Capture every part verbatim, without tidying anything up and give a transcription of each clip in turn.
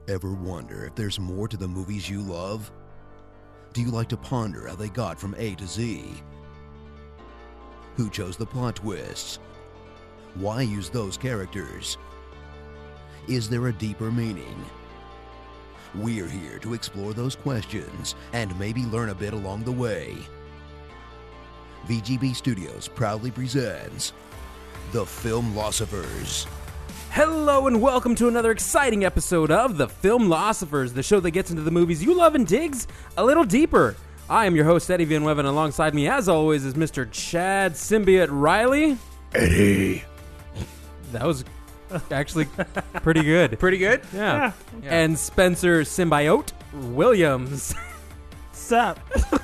Ever wonder if there's more to the movies you love? Do you like to ponder how they got from A to Z? Who chose the plot twists? Why use those characters? Is there a deeper meaning? We're here to explore those questions and maybe learn a bit along the way. V G B Studios proudly presents The Filmlosophers. Hello and welcome to another exciting episode of The Filmlosophers, the show that gets into the movies you love and digs a little deeper. I am your host, Eddie Villanueva, and alongside me, as always, is Mister Chad Symbiote Riley. Eddie. That was actually pretty good. Pretty good? Yeah. Yeah. And Spencer Symbiote Williams. Sup?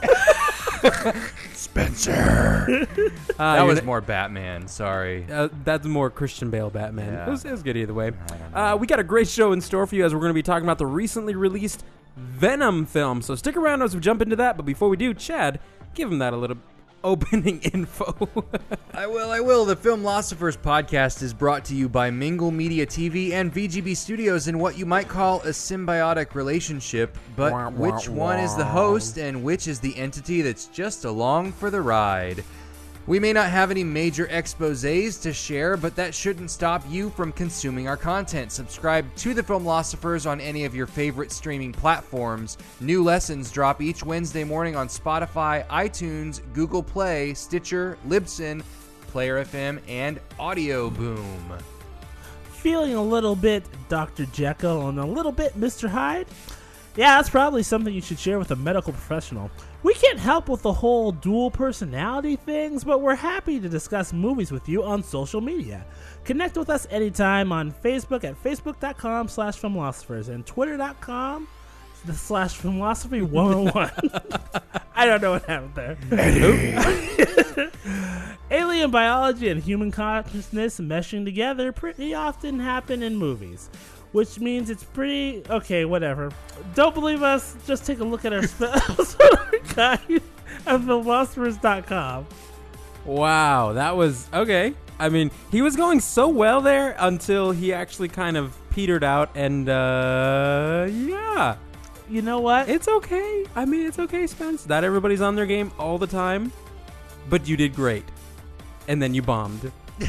Spencer. Uh, that was n- more Batman, sorry. Uh, that's more Christian Bale Batman. Yeah. It, was, it was good either way. I don't know. Uh, we got a great show in store for you as we're going to be talking about the recently released Venom film. So stick around as we jump into that. But before we do, Chad, give him that a little opening info. I will, I will. The Filmlosophers podcast is brought to you by Mingle Media T V and V G B Studios in what you might call a symbiotic relationship. But Wah, wah, which one is the wah. host and which is the entity that's just along for the ride? We may not have any major exposés to share, but that shouldn't stop you from consuming our content. Subscribe to The Filmlosophers on any of your favorite streaming platforms. New lessons drop each Wednesday morning on Spotify, iTunes, Google Play, Stitcher, Libsyn, Player F M, and Audio Boom. Feeling a little bit Doctor Jekyll and a little bit Mister Hyde? Yeah, that's probably something you should share with a medical professional. We can't help with the whole dual personality things, but we're happy to discuss movies with you on social media. Connect with us anytime on Facebook at facebook.com slash filmlosophers and twitter.com slash filmlosophy one oh one. I don't know what happened there. Alien biology and human consciousness meshing together pretty often happen in movies, which means it's pretty... Okay, whatever. Don't believe us? Just take a look at our spells guide at filmlosophers dot com. Wow, that was okay. I mean, he was going so well there until he actually kind of petered out, and uh, yeah, You know what? it's okay. I mean, it's okay, Spence. Not everybody's on their game all the time, but you did great, and then you bombed.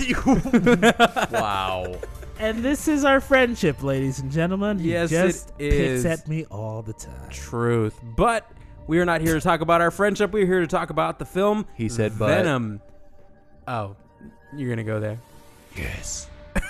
Wow. And this is our friendship, ladies and gentlemen. He Yes, just it is. picks at me all the time. Truth, but we are not here to talk about our friendship. We're here to talk about the film. He said but. Venom. Oh, you're gonna go there. Yes.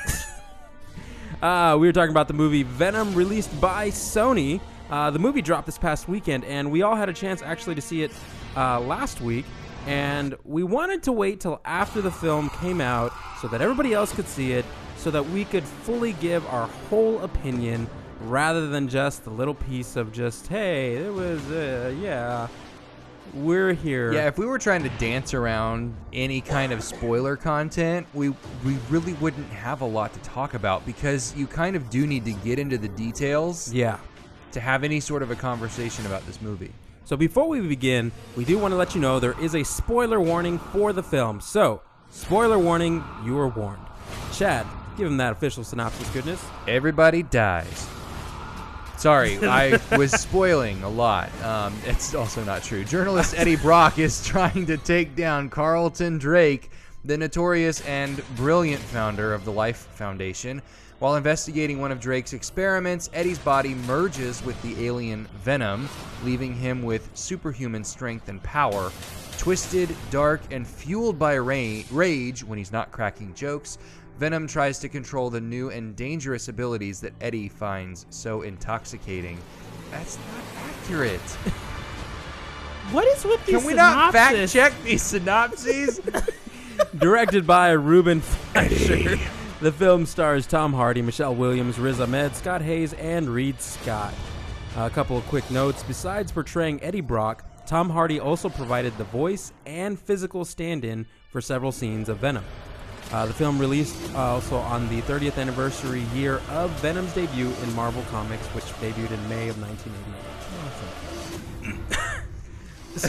Uh, we were talking about the movie Venom, released by Sony. Uh, the movie dropped this past weekend, and we all had a chance actually to see it uh, last week. And we wanted to wait till after the film came out so that everybody else could see it, so that we could fully give our whole opinion rather than just a little piece of just, hey, it was, uh, yeah, we're here. Yeah, if we were trying to dance around any kind of spoiler content, we we really wouldn't have a lot to talk about, because you kind of do need to get into the details Yeah. to have any sort of a conversation about this movie. So before we begin, we do want to let you know there is a spoiler warning for the film. So, spoiler warning, you are warned. Chad, give him that official synopsis goodness. Everybody dies. Sorry, I was spoiling a lot. Um, it's also not true. Journalist Eddie Brock is trying to take down Carlton Drake, the notorious and brilliant founder of the Life Foundation. While investigating one of Drake's experiments, Eddie's body merges with the alien Venom, leaving him with superhuman strength and power. Twisted, dark, and fueled by ra- rage when he's not cracking jokes, Venom tries to control the new and dangerous abilities that Eddie finds so intoxicating. That's not accurate. What is with these Can we not synopsis? fact check these synopses? Directed by Ruben Fleischer. The film stars Tom Hardy, Michelle Williams, Riz Ahmed, Scott Hayes, and Reed Scott. A couple of quick notes. Besides portraying Eddie Brock, Tom Hardy also provided the voice and physical stand-in for several scenes of Venom. Uh, the film released uh, also on the thirtieth anniversary year of Venom's debut in Marvel Comics, which debuted in May of nineteen eighty-eight. so,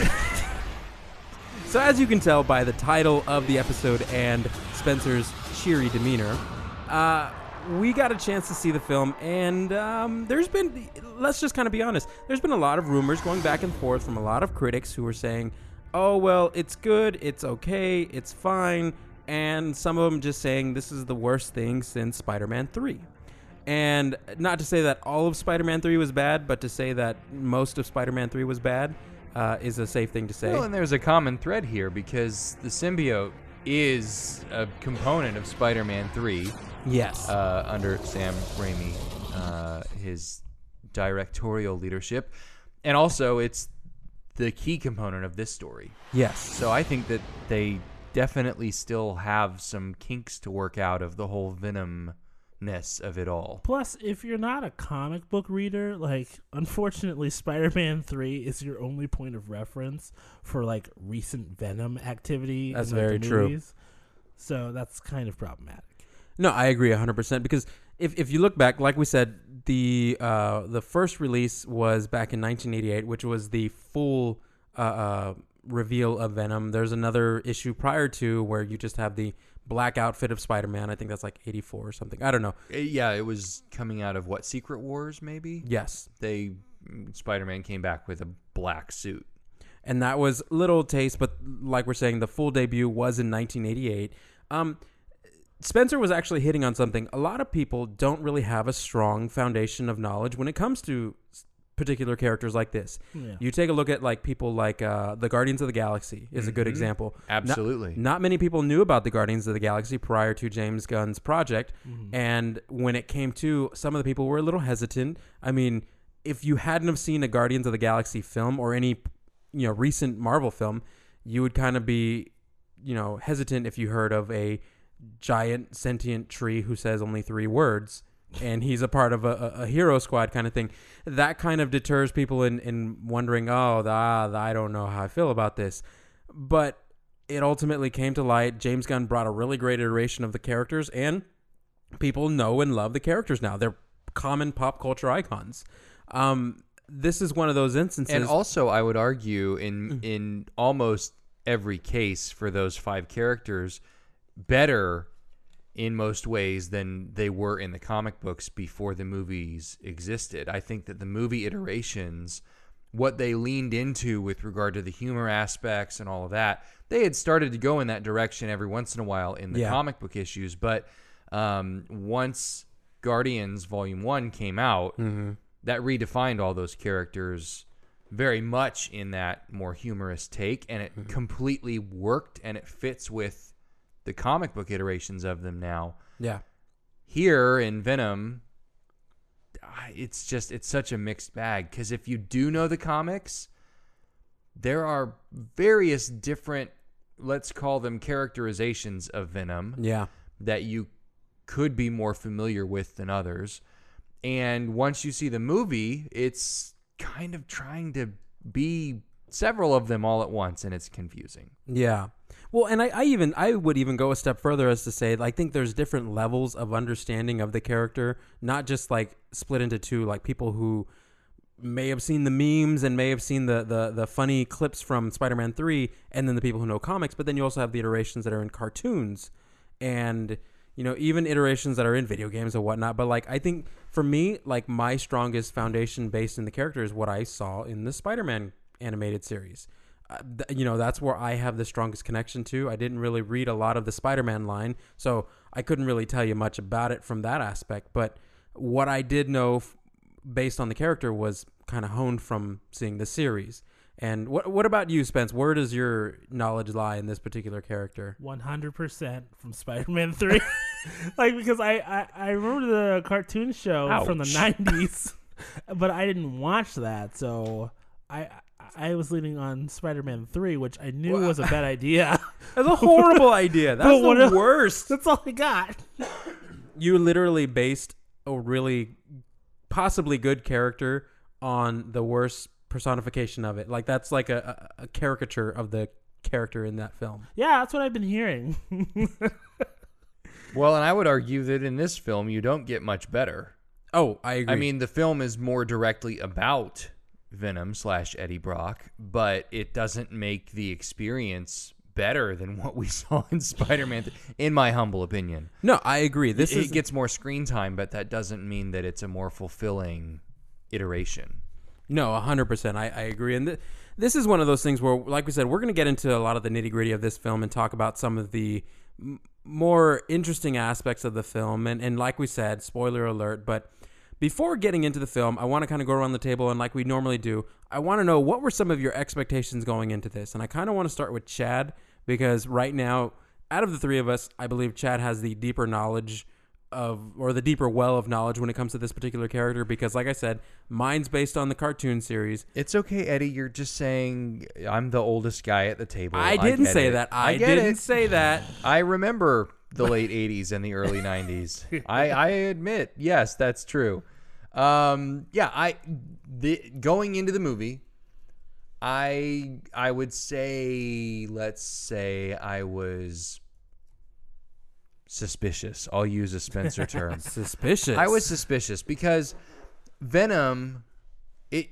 so as you can tell by the title of the episode and Spencer's cheery demeanor, uh, we got a chance to see the film, and um, there's been, let's just kind of be honest, there's been a lot of rumors going back and forth from a lot of critics who were saying, oh, well, it's good, it's okay, it's fine, and some of them just saying this is the worst thing since Spider-Man three. And not to say that all of Spider-Man three was bad, but to say that most of Spider-Man three was bad uh, is a safe thing to say. Well, and there's a common thread here because the symbiote is a component of Spider-Man three. Yes. Uh, under Sam Raimi, uh, his directorial leadership. And also, it's the key component of this story. Yes. So I think that they definitely still have some kinks to work out of the whole Venom-ness of it all. Plus, if you're not a comic book reader, like, unfortunately, Spider-Man three is your only point of reference for, like, recent Venom activity. That's in, like, very the true. movies. So that's kind of problematic. No, I agree one hundred percent because if if you look back, like we said, the uh, the first release was back in nineteen eighty-eight, which was the full uh, uh, reveal of Venom. There's another issue prior to where you just have the black outfit of Spider-Man. I think that's like eighty-four or something. I don't know. Uh, Yeah, it was coming out of, what, Secret Wars, maybe? Yes. They Spider-Man came back with a black suit. And that was little taste, but like we're saying, the full debut was in nineteen eighty-eight. Um, Spencer was actually hitting on something. A lot of people don't really have a strong foundation of knowledge when it comes to particular characters like this. Yeah. You take a look at like people like uh, the Guardians of the Galaxy is a good Mhm. example. Absolutely. Not, not many people knew about the Guardians of the Galaxy prior to James Gunn's project. Mhm. And when it came to, some of the people were a little hesitant. I mean, if you hadn't have seen a Guardians of the Galaxy film or any, you know, recent Marvel film, you would kind of be, you know, hesitant if you heard of a giant sentient tree who says only three words and he's a part of a, a hero squad kind of thing. That kind of deters people in, in wondering, oh, the, ah, the, I don't know how I feel about this. But it ultimately came to light. James Gunn brought a really great iteration of the characters, and people know and love the characters now. They're common pop culture icons. Um, this is one of those instances. And also, I would argue in in almost every case for those five characters, better in most ways than they were in the comic books before the movies existed. I think that the movie iterations, what they leaned into with regard to the humor aspects and all of that, they had started to go in that direction every once in a while in the Yeah. comic book issues. But um, once Guardians Volume one came out, Mm-hmm. that redefined all those characters very much in that more humorous take, and it Mm-hmm. completely worked, and it fits with the comic book iterations of them now. Yeah. Here in Venom, I- it's just, it's such a mixed bag, because if you do know the comics, there are various different, let's call them characterizations of Venom Yeah. that you could be more familiar with than others. And once you see the movie, it's kind of trying to be several of them all at once, and it's confusing. Yeah. Well, and I, I even I would even go a step further as to say I think there's different levels of understanding of the character, not just like split into two, like people who may have seen the memes and may have seen the the, the funny clips from Spider-Man three, and then the people who know comics, but then you also have the iterations that are in cartoons and, you know, even iterations that are in video games and whatnot. But like, I think for me, like my strongest foundation based in the character is what I saw in the Spider-Man animated series. Uh, th- you know, that's where I have the strongest connection to. I didn't really read a lot of the Spider-Man line, so I couldn't really tell you much about it from that aspect. But what I did know f- based on the character was kind of honed from seeing the series. And what what about you, Spence? Where does your knowledge lie in this particular character? one hundred percent from Spider-Man three. Like, because I, I, I remember the cartoon show from the Ouch. nineties, but I didn't watch that, so I I was leaning on Spider-Man three, which I knew was a bad idea. That's a horrible idea. That's But what the if- worst. That's all I got. You literally based a really possibly good character on the worst personification of it. Like, that's like a, a, a caricature of the character in that film. Yeah, that's what I've been hearing. Well, and I would argue that in this film, you don't get much better. Oh, I agree. I mean, the film is more directly about Venom slash Eddie Brock, but it doesn't make the experience better than what we saw in Spider-Man, th- in my humble opinion. No, I agree. This it is gets more screen time, but that doesn't mean that it's a more fulfilling iteration. No, one hundred percent. I, I agree. And th- this is one of those things where, like we said, we're going to get into a lot of the nitty-gritty of this film and talk about some of the m- more interesting aspects of the film. And, and like we said, spoiler alert, but before getting into the film, I want to kind of go around the table, and like we normally do, I want to know what were some of your expectations going into this. And I kind of want to start with Chad, because right now, out of the three of us, I believe Chad has the deeper knowledge of, or the deeper well of knowledge when it comes to this particular character, because like I said, mine's based on the cartoon series. It's okay, Eddie. You're just saying I'm the oldest guy at the table. I didn't get say it. that. I, I get didn't it. say that. I remember the late eighties and the early nineties. I, I admit, yes, that's true. Um, yeah, I the, going into the movie, I I would say, let's say I was suspicious. I'll use a Spencer term. Suspicious. I was suspicious because Venom, it.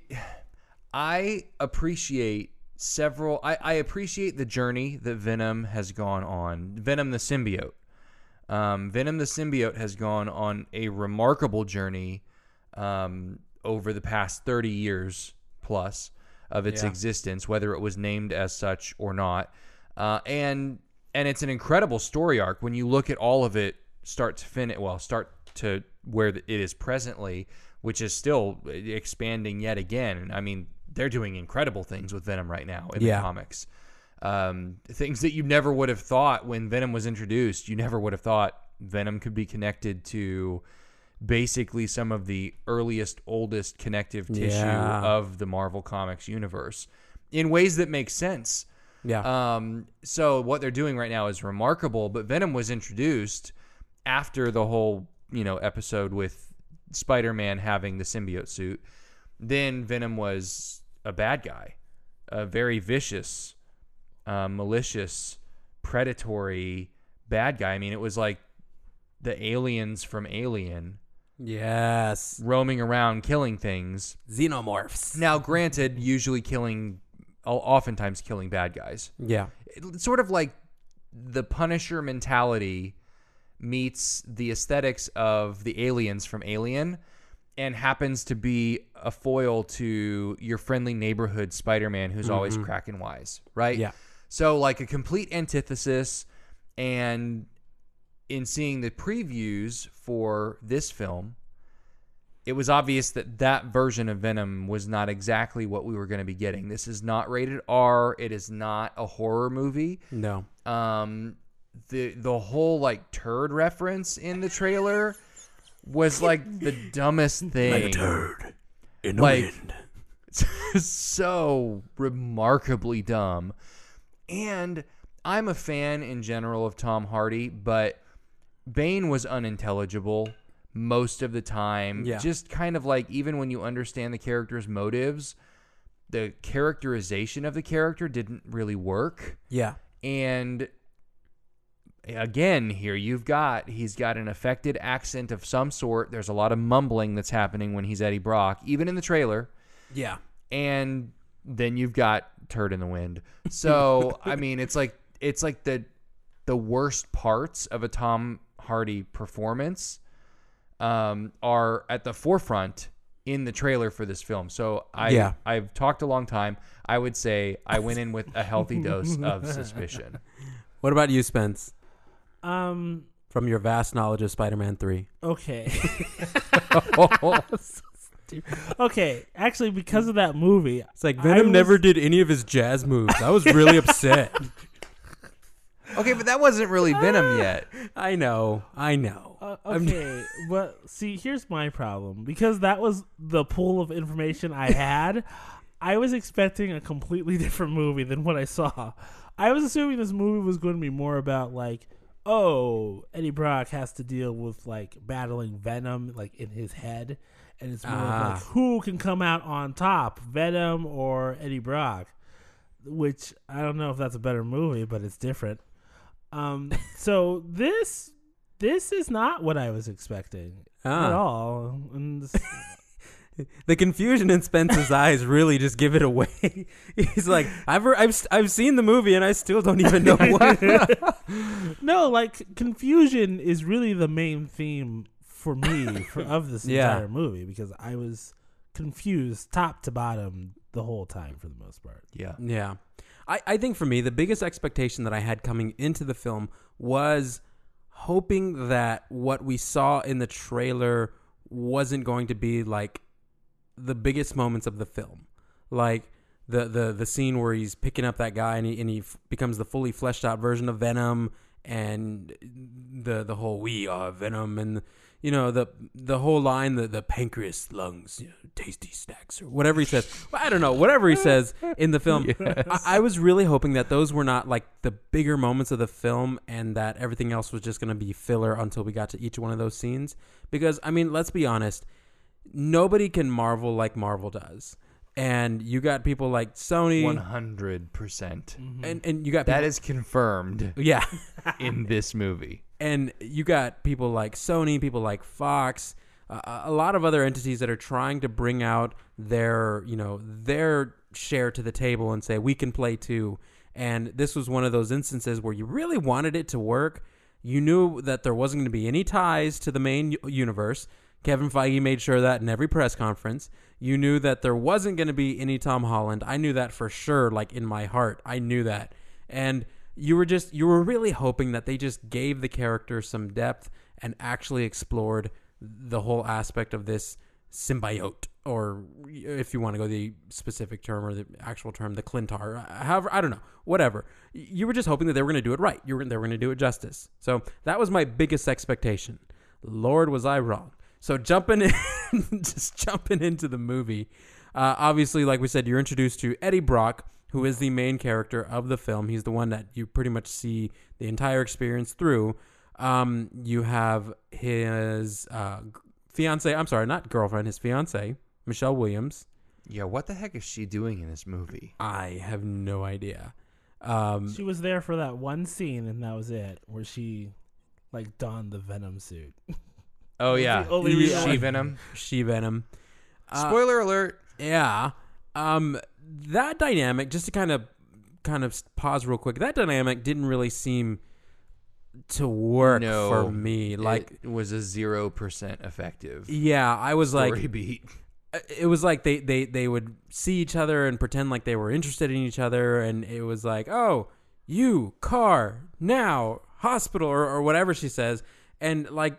I appreciate several. I, I appreciate the journey that Venom has gone on. Venom the symbiote. Um, Venom the symbiote has gone on a remarkable journey um, over the past thirty years plus of its Yeah. existence, whether it was named as such or not. Uh, and and it's an incredible story arc when you look at all of it start to finish. Well, start to where it is presently, which is still expanding yet again. I mean, they're doing incredible things with Venom right now in Yeah. the comics. Um, things that you never would have thought when Venom was introduced. You never would have thought Venom could be connected to basically some of the earliest, oldest connective tissue Yeah. of the Marvel Comics universe in ways that make sense. Yeah. Um, so what they're doing right now is remarkable, but Venom was introduced after the whole, you know, episode with Spider-Man having the symbiote suit. Then Venom was a bad guy, a very vicious, uh, malicious, predatory bad guy. I mean, it was like the aliens from Alien yes. roaming around killing things. Xenomorphs. Now, granted, usually killing, oftentimes killing bad guys. Yeah. It's sort of like the Punisher mentality meets the aesthetics of the aliens from Alien, and happens to be a foil to your friendly neighborhood Spider-Man who's always cracking wise, right? Yeah. So like a complete antithesis. And in seeing the previews for this film, it was obvious that that version of Venom was not exactly what we were going to be getting. This is not rated R. It is not a horror movie. No. Um, the the whole like turd reference in the trailer was like the dumbest thing. Like a turd in the Like- wind. So remarkably dumb. And I'm a fan in general of Tom Hardy, but Bane was unintelligible most of the time. Yeah. Just kind of like, even when you understand the character's motives, the characterization of the character didn't really work. Yeah. And again, here you've got, he's got an affected accent of some sort. There's a lot of mumbling that's happening when he's Eddie Brock, even in the trailer. Yeah. And then you've got turd in the wind. So, I mean, it's like, it's like the, the worst parts of a Tom Hardy performance um, are at the forefront in the trailer for this film. So I, Yeah. I've talked a long time. I would say I went in with a healthy dose of suspicion. What about you, Spence? Um. From your vast knowledge of Spider-Man three. Okay. Okay. Actually, because of that movie, It's like I Venom was- never did any of his jazz moves. I was really upset. Okay, but that wasn't really Venom yet. I know. I know. Uh, I'm- okay, but see, here's my problem. Because that was the pool of information I had, I was expecting a completely different movie than what I saw. I was assuming this movie was going to be more about, like, oh, Eddie Brock has to deal with, like, battling Venom, like, in his head. And it's more of, Ah. like, who can come out on top, Venom or Eddie Brock? Which, I don't know if that's a better movie, but it's different. Um, so this this is not what I was expecting Ah. at all. And this- The confusion in Spence's eyes really just give it away. He's like, I've, heard, I've I've seen the movie and I still don't even know what. No, like confusion is really the main theme for me for, of this Yeah. entire movie because I was confused top to bottom the whole time for the most part. Yeah. Yeah. I, I think for me, the biggest expectation that I had coming into the film was hoping that what we saw in the trailer wasn't going to be like the biggest moments of the film. Like the, the, the scene where he's picking up that guy and he, and he f- becomes the fully fleshed out version of Venom, and the the whole "we are Venom" and you know the the whole line, the the pancreas, lungs, you know, tasty snacks or whatever he says. Well, I don't know, whatever he says in the film. Yes. I, I was really hoping that those were not like the bigger moments of the film, and that everything else was just going to be filler until we got to each one of those scenes. Because I mean, let's be honest, nobody can Marvel like Marvel does. And you got people like Sony, one hundred percent. and and you got people, That is confirmed yeah. in this movie. And you got people like Sony, people like Fox, uh, a lot of other entities that are trying to bring out their, you know, their share to the table and say we can play too. And this was one of those instances where you really wanted it to work. You knew that there wasn't going to be any ties to the main u- universe. Kevin Feige made sure of that in every press conference. You knew that there wasn't going to be any Tom Holland. I knew that for sure, like in my heart. I knew that. And you were just, you were really hoping that they just gave the character some depth and actually explored the whole aspect of this symbiote, or if you want to go the specific term or the actual term, the Clintar. However, I don't know, whatever. You were just hoping that they were going to do it right. You were, they were going to do it justice. So that was my biggest expectation. Lord, was I wrong. So jumping in, just jumping into the movie, uh, obviously, like we said, you're introduced to Eddie Brock, who is the main character of the film. He's the one that you pretty much see the entire experience through. Um, you have his uh, fiance, I'm sorry, not girlfriend, his fiance, Michelle Williams. Yeah, what the heck is she doing in this movie? I have no idea. Um, She was there for that one scene, and that was it, where she like donned the Venom suit. Oh, yeah. the only reason She why- Venom. She Venom. Uh, Spoiler alert. Yeah. Um, that dynamic, just to kind of kind of pause real quick, that dynamic didn't really seem to work No, for me. Like, it was a zero percent effective yeah, I was story like, beat. it was like they, they, they would see each other and pretend like they were interested in each other, and it was like, oh, you, car, now, hospital, or, or whatever she says, and like,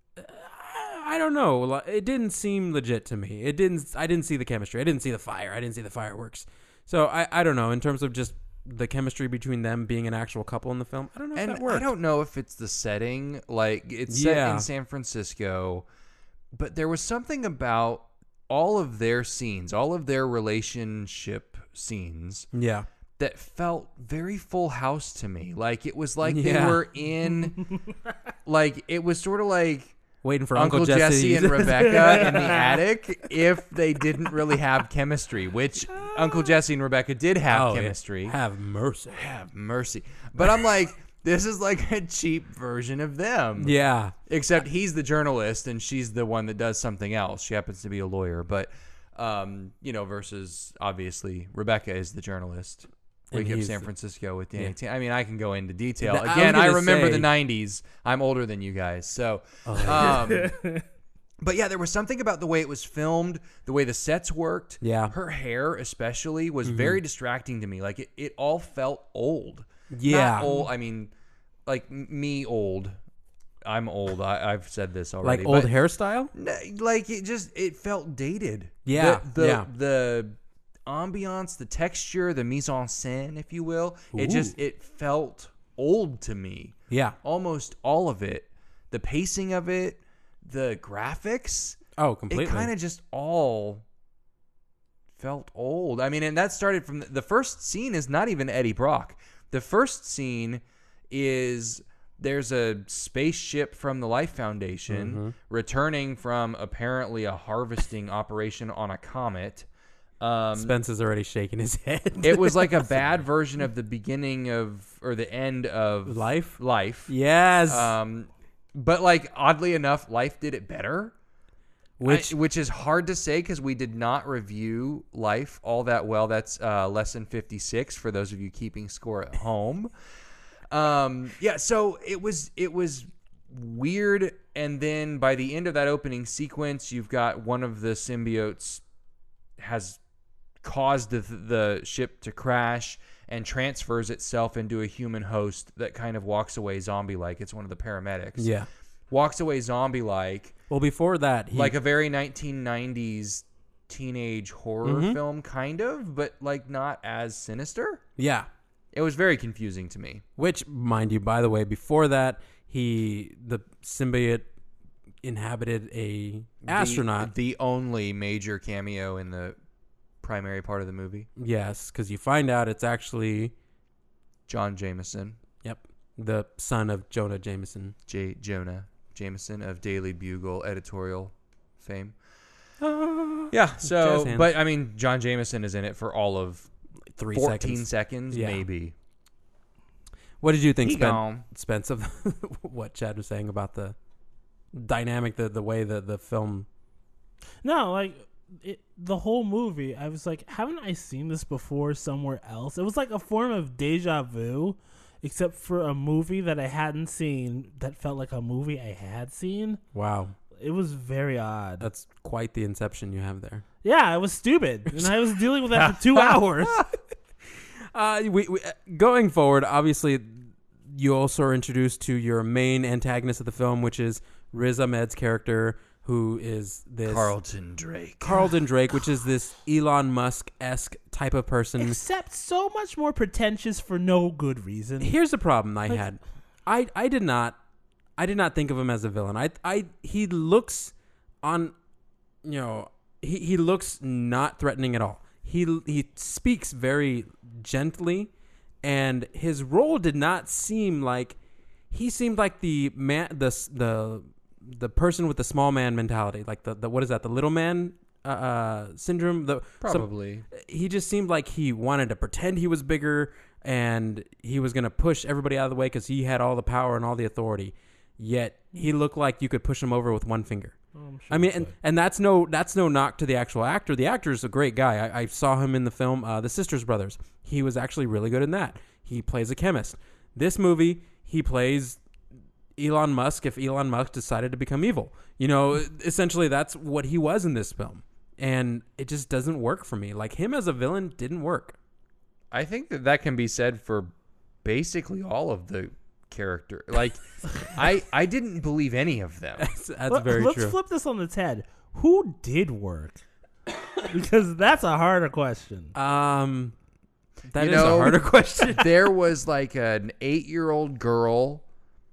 I don't know. It didn't seem legit to me. It didn't. I didn't see the chemistry. I didn't see the fire. I didn't see the fireworks. So I, I don't know. In terms of just the chemistry between them being an actual couple in the film, I don't know And if that worked. I don't know if it's the setting. Like, it's set Yeah. in San Francisco, but there was something about all of their scenes, all of their relationship scenes, Yeah. that felt very Full House to me. Like, it was like they Yeah. were in, like, it was sort of like Waiting for Uncle, Uncle, Jesse and Rebecca in the attic if they didn't really have chemistry, which Uncle Jesse and Rebecca did have Oh, yeah. chemistry. Have mercy. Have mercy. But I'm like, this is like a cheap version of them. Yeah. Except he's the journalist and she's the one that does something else. She happens to be a lawyer. But, um, you know, versus obviously Rebecca is the journalist. And Wake Up he's San the- Francisco with Danny Yeah. T. I mean, I can go into detail. Th- I was Again, I, gonna remember say- the nineties. I'm older than you guys. So, Oh, um, but yeah, there was something about the way it was filmed, the way the sets worked. Yeah. Her hair, especially, was very distracting to me. Like, it, it all felt old. Yeah. Not old. I mean, like m- me old. I'm old. I, I've said this already. Like old but hairstyle? n- Like, it just, it felt dated. Yeah, The, the, yeah. the ambiance, the texture, the mise en scène, if you will, it just, Ooh. it felt old to me. Yeah. Almost all of it. The pacing of it, the graphics, Oh, completely. it kind of just all felt old. I mean, and that started from the, the first scene is not even Eddie Brock. The first scene is there's a spaceship from the Life Foundation Mm-hmm. returning from apparently a harvesting operation on a comet. Um, Spence is already shaking his head. it was like a bad version of the beginning of or the end of Life? Life. Yes. Um, but like oddly enough, Life did it better. Which I, which is hard to say because we did not review Life all that well. That's uh, lesson fifty-six for those of you keeping score at home. um, yeah, so it was it was weird, and then by the end of that opening sequence, you've got one of the symbiotes has caused the, the ship to crash and transfers itself into a human host that kind of walks away zombie-like. It's one of the paramedics. Yeah. Walks away zombie-like. Well, before that, he, Like a very nineteen nineties teenage horror Mhm. film, kind of, but like not as sinister. yeah. It was very confusing to me. Which, mind you, by the way, before that, he the symbiote inhabited a astronaut. The, the only major cameo in the primary part of the movie. Yes, because you find out it's actually John Jameson, yep the son of Jonah Jameson. J. Jonah Jameson of Daily Bugle editorial fame. Uh, Yeah, so, jazz hands. but I mean, John Jameson is in it for all of Three fourteen seconds. seconds, Yeah. maybe. What did you think, He Spen- gone. Spence, of what Chad was saying about the dynamic, the the way the the film? No, like it, the whole movie, I was like, haven't I seen this before somewhere else? It was like a form of deja vu, except for a movie that I hadn't seen that felt like a movie I had seen. Wow, It was very odd. that's quite the inception you have there. Yeah, it was stupid, and I was dealing with that for two hours. Uh, we, we going forward, obviously, you also are introduced to your main antagonist of the film, which is Riz Ahmed's character, who is this Carlton Drake. Carlton Drake, which is this Elon Musk-esque type of person. Except so much more pretentious for no good reason. Here's the problem I Like- had. I I did not I did not think of him as a villain. I I he looks on you know, he, he looks not threatening at all. He he speaks very gently, and his role did not seem like he seemed like the man the the the person with the small man mentality, like the, the what is that, the little man uh, uh syndrome, the some- Probably. he just seemed like he wanted to pretend he was bigger and he was going to push everybody out of the way because he had all the power and all the authority. Yet he looked like you could push him over with one finger. Oh, I'm sure I mean, it's and, like- and that's no that's no knock to the actual actor. The actor is a great guy. I, I saw him in the film uh, The Sisters Brothers. He was actually really good in that. He plays a chemist. This movie, he plays Elon Musk if Elon Musk decided to become evil. You know, essentially that's what he was in this film. And it just doesn't work for me. Like, him as a villain didn't work. I think that that can be said for basically all of the character. Like, I I didn't believe any of them. That's, that's Let, very let's true. flip this on its head. Who did work? Because that's a harder question. Um, that You is know, a harder question. There was like an eight-year-old girl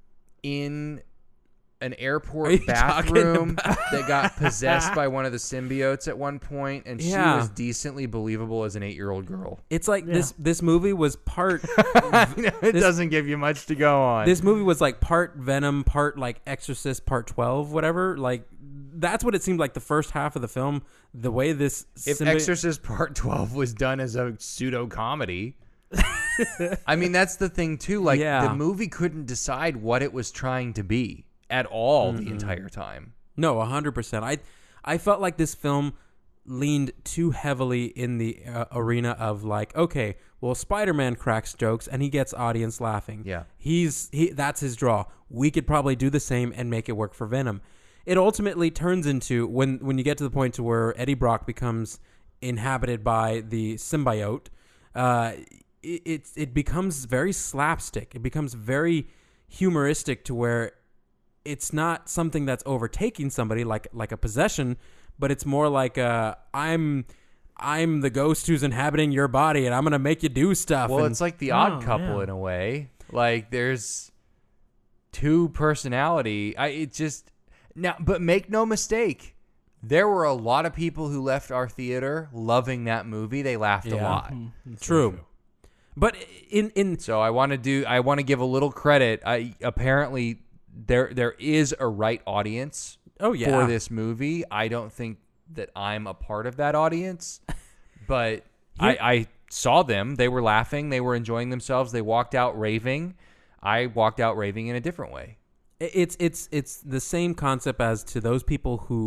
in an Are airport you talking bathroom that got possessed by one of the symbiotes at one point, and she Yeah. was decently believable as an eight-year-old girl. It's like Yeah. this. This movie was part. it This- doesn't give you much to go on. This movie was like part Venom, part like Exorcist, part twelve, whatever. Like, that's what it seemed like the first half of the film. The way this if symbi- Exorcist Part twelve was done as a pseudo comedy, I mean that's the thing too. Like Yeah. the movie couldn't decide what it was trying to be at all the entire time. No, a hundred percent. I, I felt like this film leaned too heavily in the uh, arena of like, okay, well, Spider-Man cracks jokes and he gets audience laughing. Yeah. he's he. That's his draw. We could probably do the same and make it work for Venom. It ultimately turns into when when you get to the point to where Eddie Brock becomes inhabited by the symbiote. Uh, it, it it becomes very slapstick. It becomes very humoristic to where it's not something that's overtaking somebody like like a possession, but it's more like uh, I'm I'm the ghost who's inhabiting your body, and I'm gonna make you do stuff. Well, and, it's like the Odd Oh, Couple yeah. in a way. Like there's two personality. I it just now, but make no mistake, there were a lot of people who left our theater loving that movie. They laughed a Yeah. lot. true. But in in So I want to do. I want to give a little credit. I apparently there there is a right audience oh yeah, for this movie. I don't think that I'm a part of that audience, but I, I saw them. They were laughing. They were enjoying themselves. They walked out raving. I walked out raving in a different way. it's it's it's the same concept as to those people who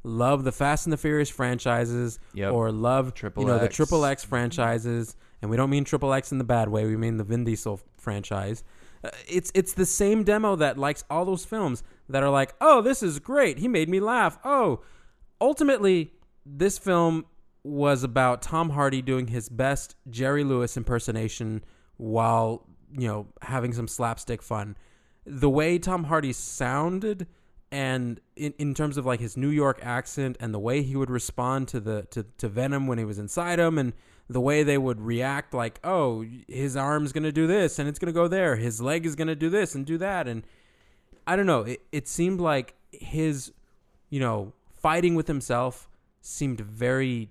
love the Fast and the Furious franchises Yep. or love Triple you know the X. Triple X franchises, and we don't mean Triple X in the bad way. We mean the Vin Diesel franchise. Uh, it's it's the same demo that likes all those films that are like, oh, this is great. He made me laugh. Oh, ultimately, this film was about Tom Hardy doing his best Jerry Lewis impersonation while, you know, having some slapstick fun. The way Tom Hardy sounded, and in, in terms of like his New York accent and the way he would respond to the to, to Venom when he was inside him, and the way they would react, like, oh, his arm's going to do this and it's going to go there. His leg is going to do this and do that. And I don't know. It, it seemed like his, you know, fighting with himself seemed very,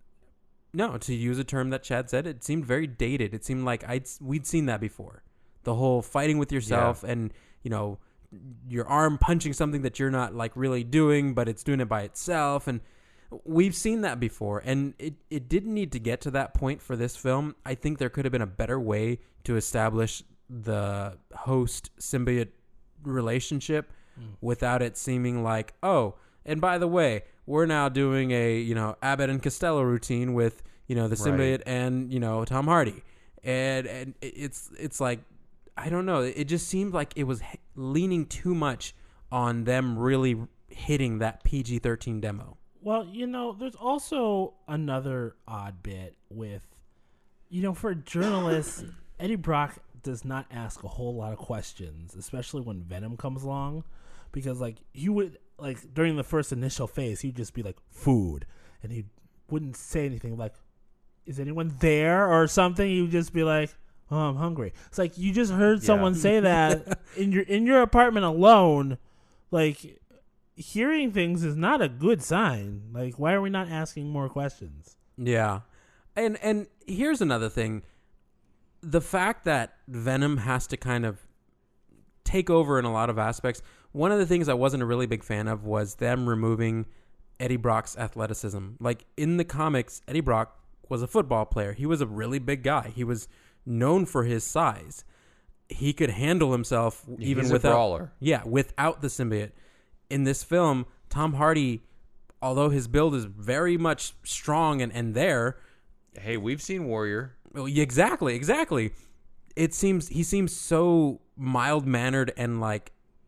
no, to use a term that Chad said, it seemed very dated. It seemed like I'd we'd seen that before. The whole fighting with yourself, yeah. and, you know, your arm punching something that you're not like really doing, but it's doing it by itself. And we've seen that before. And it, it didn't need to get to that point for this film. I think there could have been a better way to establish the host symbiote relationship mm. without it seeming like, oh, and by the way, we're now doing a, you know, Abbott and Costello routine with, you know, the symbiote right. and, you know, Tom Hardy. And and it's it's like, I don't know. It just seemed like it was leaning too much on them really hitting that P G thirteen demo. Well, you know, there's also another odd bit with, you know, for journalists, Eddie Brock does not ask a whole lot of questions, especially when Venom comes along, because like he would like during the first initial phase, he'd just be like food, and he wouldn't say anything like, "Is anyone there?" or something. He would just be like, "Oh, I'm hungry." It's like you just heard yeah. someone say that in your in your apartment alone. Like hearing things is not a good sign. Like, why are we not asking more questions? Yeah, and and here's another thing. The fact that Venom has to kind of take over in a lot of aspects. One of the things I wasn't a really big fan of was them removing Eddie Brock's athleticism. Like in the comics, Eddie Brock was a football player. He was a really big guy. He was known for his size. He could handle himself even He's without, a brawler. yeah, without the symbiote. In this film, Tom Hardy, although his build is very much strong and, and there. Hey, we've seen Warrior. Well, exactly, exactly. It seems he seems so mild-mannered and like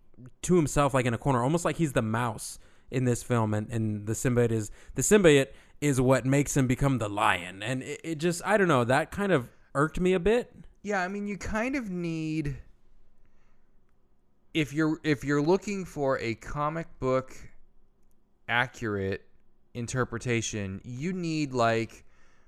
to himself, like in a corner, almost like he's the mouse in this film, and, and the symbiote is the symbiote is what makes him become the lion. And it, it just, I don't know, that kind of irked me a bit. Yeah, I mean, you kind of need, if you're if you're looking for a comic book accurate interpretation, you need like,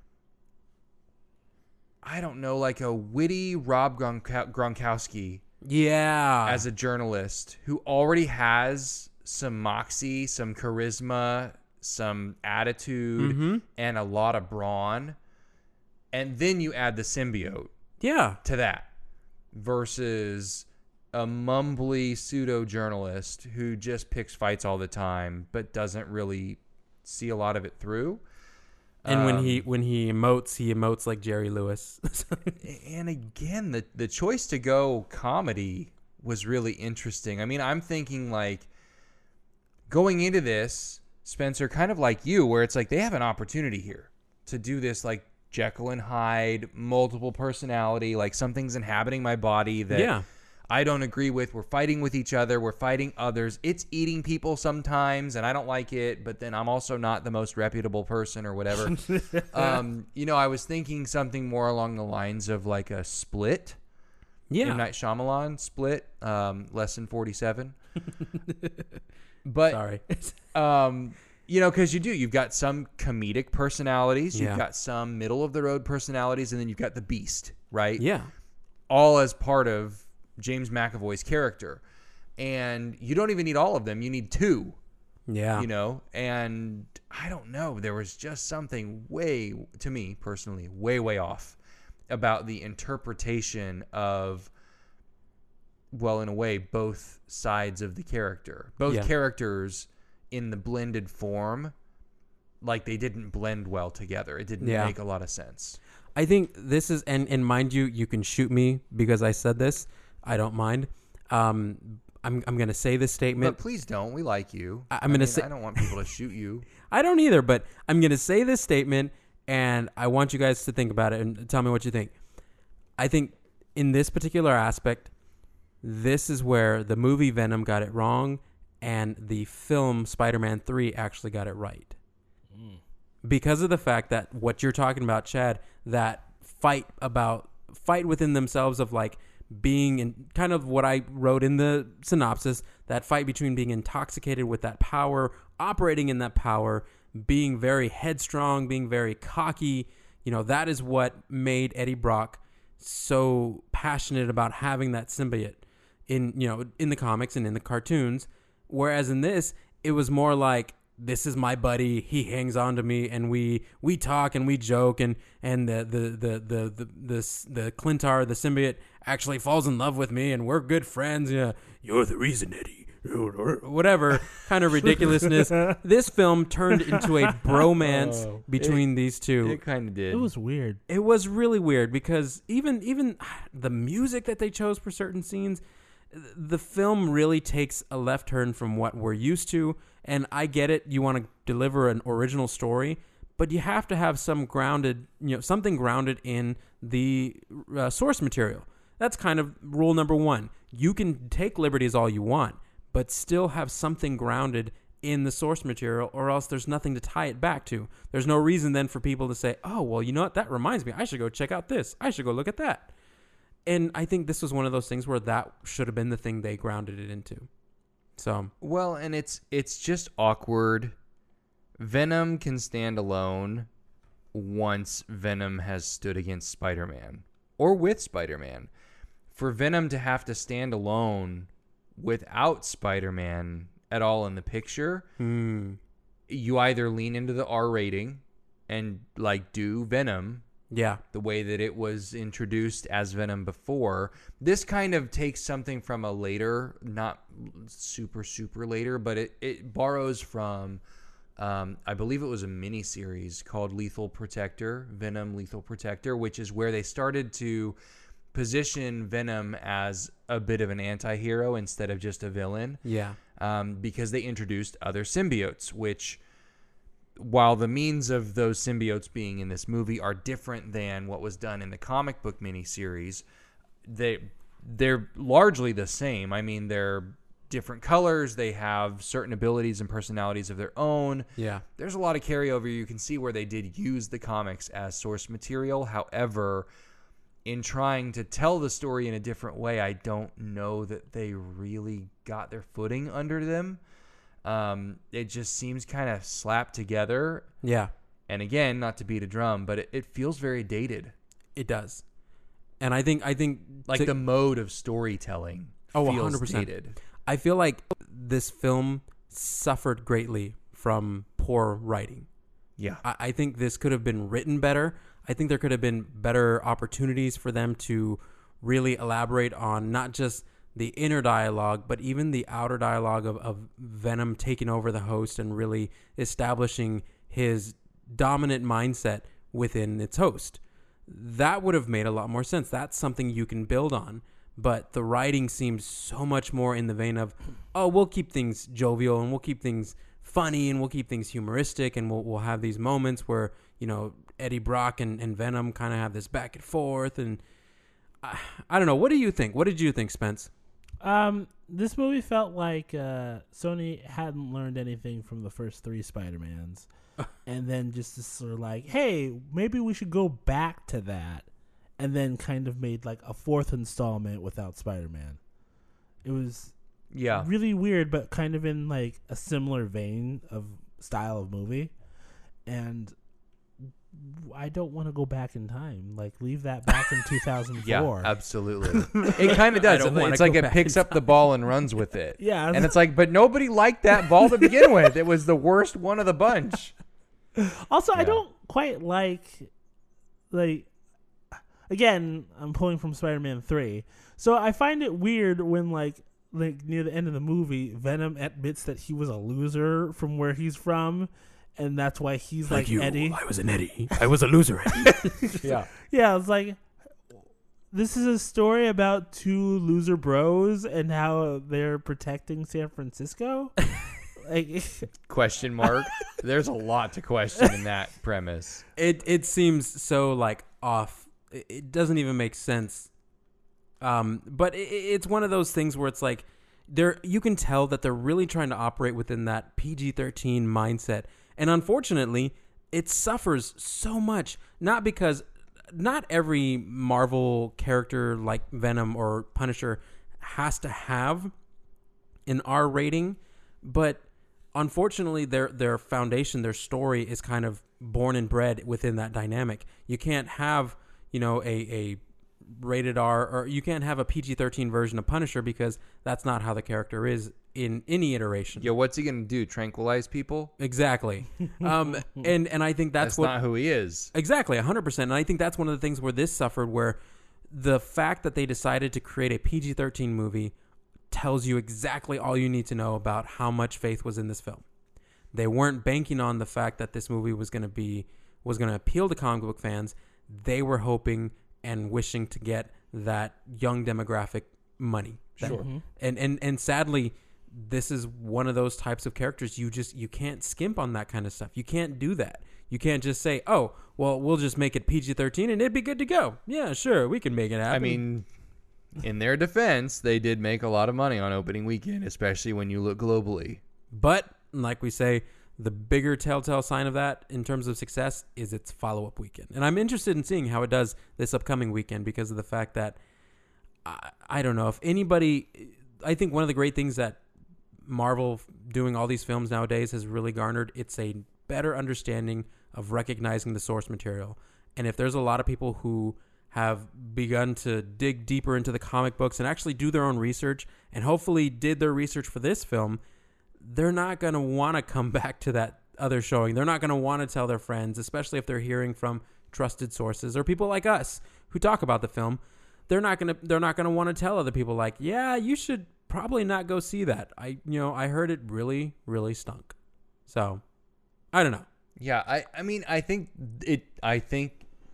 I don't know, like a witty Rob Gronk- Gronkowski. Yeah. As a journalist who already has some moxie, some charisma, some attitude, mm-hmm. and a lot of brawn. And then you add the symbiote. Yeah. To that. Versus a mumbly pseudo-journalist who just picks fights all the time but doesn't really see a lot of it through. And um, when he when he emotes, he emotes like Jerry Lewis. And again, the the choice to go comedy was really interesting. I mean, I'm thinking like going into this, Spencer, kind of like you, where it's like they have an opportunity here to do this like Jekyll and Hyde, multiple personality, like something's inhabiting my body that yeah. I don't agree with. We're fighting with each other. We're fighting others. It's eating people sometimes, and I don't like it, but then I'm also not the most reputable person or whatever. um, you know, I was thinking something more along the lines of like a Split. Yeah. M. Night Shyamalan, Split, um, Lesson forty-seven. But, Sorry. um, you know, because you do. You've got some comedic personalities. You've yeah. got some middle-of-the-road personalities, and then you've got the Beast, right? Yeah. All as part of James McAvoy's character. And you don't even need all of them. You need two. Yeah. You know? And I don't know. There was just something way, to me personally, way, way off about the interpretation of, well, in a way, both sides of the character. Both yeah. characters in the blended form, like they didn't blend well together. It didn't yeah. make a lot of sense. I think this is, and, and mind you, you can shoot me because I said this. I don't mind. Um, I'm I'm gonna say this statement. But please don't. We like you. I- I'm gonna mean, say- I don't want people to shoot you. I don't either, but I'm gonna say this statement, and I want you guys to think about it and tell me what you think. I think in this particular aspect, this is where the movie Venom got it wrong, and the film Spider-Man three actually got it right. Mm. Because of the fact that what you're talking about, Chad, that fight about fight within themselves of like being in kind of what I wrote in the synopsis, that fight between being intoxicated with that power, operating in that power, being very headstrong, being very cocky, you know, that is what made Eddie Brock so passionate about having that symbiote in, you know, in the comics and in the cartoons. Whereas in this, it was more like, this is my buddy. He hangs on to me, and we we talk and we joke, and and the the the the the the, the Clintar, the symbiote, actually falls in love with me, and we're good friends. Yeah, you're the reason, Eddie. Whatever kind of ridiculousness. This film turned into a bromance Oh, between these two. It kind of did. It was weird. It was really weird because even even the music that they chose for certain scenes, the film really takes a left turn from what we're used to. And I get it, you want to deliver an original story, but you have to have some grounded, you know, something grounded in the uh, source material. That's kind of rule number one. You can take liberties all you want, but still have something grounded in the source material, or else there's nothing to tie it back to. There's no reason then for people to say, oh, well, you know what? That reminds me. I should go check out this. I should go look at that. And I think this was one of those things where that should have been the thing they grounded it into. So Well, and it's it's just awkward. Venom can stand alone once Venom has stood against Spider-Man or with Spider-Man. For Venom to have to stand alone without Spider-Man at all in the picture, hmm. you either lean into the R rating and like do Venom yeah, the way that it was introduced as Venom before. This kind of takes something from a later, not super, super later, but it, it borrows from, um, I believe it was a miniseries called Lethal Protector, Venom Lethal Protector, which is where they started to position Venom as a bit of an anti-hero instead of just a villain. yeah. Um, because they introduced other symbiotes, which, while the means of those symbiotes being in this movie are different than what was done in the comic book miniseries, they they're largely the same. I mean, they're different colors. They have certain abilities and personalities of their own. Yeah. There's a lot of carryover. You can see where they did use the comics as source material. However, in trying to tell the story in a different way, I don't know that they really got their footing under them. Um, it just seems kind of slapped together. Yeah, And again, not to beat a drum, but it, it feels very dated. it does. And I think I think Like to- the mode of storytelling Oh, feels one hundred percent. dated. I feel like this film suffered greatly from poor writing. Yeah. I, I think this could have been written better. I think there could have been better opportunities for them to really elaborate on not just the inner dialogue, but even the outer dialogue of, of Venom taking over the host and really establishing his dominant mindset within its host. That would have made a lot more sense. That's something you can build on. But the writing seems so much more in the vein of, oh, we'll keep things jovial and we'll keep things funny and we'll keep things humoristic and we'll we'll have these moments where, you know, Eddie Brock and, and Venom kind of have this back and forth. And I, I don't know. What do you think? What did you think, Spence? Um, this movie felt like uh, Sony hadn't learned anything from the first three Spider-Mans. And then just to sort of like, hey, maybe we should go back to that. And then kind of made like a fourth installment without Spider-Man. It was Yeah. really weird, but kind of in like a similar vein of style of movie. And I don't want to go back in time. Like, leave that back in two thousand four. Yeah, absolutely. It kind of does. I don't wanna It's like go it back picks in up the ball and runs with it. Yeah. And it's like, but nobody liked that ball to begin with. It was the worst one of the bunch. Also, I Yeah. don't quite like, like, again, I'm pulling from Spider-Man three. So I find it weird when, like, like near the end of the movie, Venom admits that he was a loser from where he's from, and that's why he's like, Eddie. I was an Eddie. I was a loser, Eddie. Yeah. Yeah, it's like, this is a story about two loser bros and how they're protecting San Francisco. Like, Question mark. There's a lot to question in that premise. It it seems so like off. It, it doesn't even make sense. Um, but it, it's one of those things where it's like they're you can tell that they're really trying to operate within that P G thirteen mindset, and unfortunately, it suffers so much. Not because not every Marvel character like Venom or Punisher has to have an R rating, but unfortunately, their their foundation, their story is kind of born and bred within that dynamic. You can't have, you know, a, a rated R, or you can't have a P G thirteen version of Punisher because that's not how the character is in any iteration. Yo, what's he gonna do? Tranquilize people? Exactly. Um, and and I think that's, That's what not who he is. exactly one hundred percent. And I think that's one of the things where this suffered, where the fact that they decided to create a P G thirteen movie tells you exactly all you need to know about how much faith was in this film. They weren't banking on the fact that this movie was going to be was going to appeal to comic book fans. They were hoping and wishing to get that young demographic money. That- Sure. And and and sadly, this is one of those types of characters you just you can't skimp on that kind of stuff. You can't do that. You can't just say, "Oh, well, we'll just make it P G thirteen and it'd be good to go." Yeah, sure, we can make it happen. I mean, in their defense, they did make a lot of money on opening weekend, especially when you look globally. But like we say, the bigger telltale sign of that in terms of success is its follow-up weekend. And I'm interested in seeing how it does this upcoming weekend because of the fact that I, I don't know if anybody, I think one of the great things that Marvel doing all these films nowadays has really garnered, it's a better understanding of recognizing the source material. And if there's a lot of people who have begun to dig deeper into the comic books and actually do their own research and hopefully did their research for this film, they're not going to want to come back to that other showing. They're not going to want to tell their friends, especially if they're hearing from trusted sources or people like us who talk about the film. They're not going to they're not going to want to tell other people like, "Yeah, you should probably not go see that. I you know, I heard it really really stunk." So, I don't know. Yeah, I, I mean, I think it. I think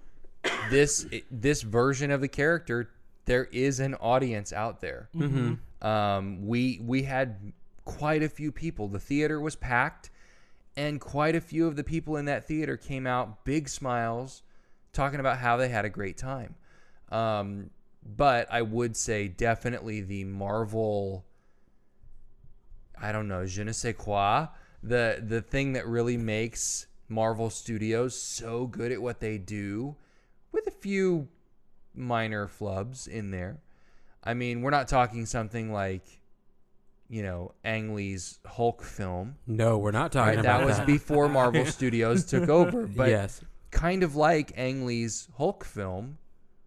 this it, this version of the character, there is an audience out there. Mm-hmm. Um, we we had quite a few people. The theater was packed, and quite a few of the people in that theater came out big smiles, talking about how they had a great time. Um, but I would say definitely the Marvel, I don't know, je ne sais quoi, the the thing that really makes Marvel Studios so good at what they do, with a few minor flubs in there. I mean, we're not talking something like, you know, Ang Lee's Hulk film. No, we're not talking Right? about That was that. before Marvel Studios took over. But yes. kind of like Ang Lee's Hulk film,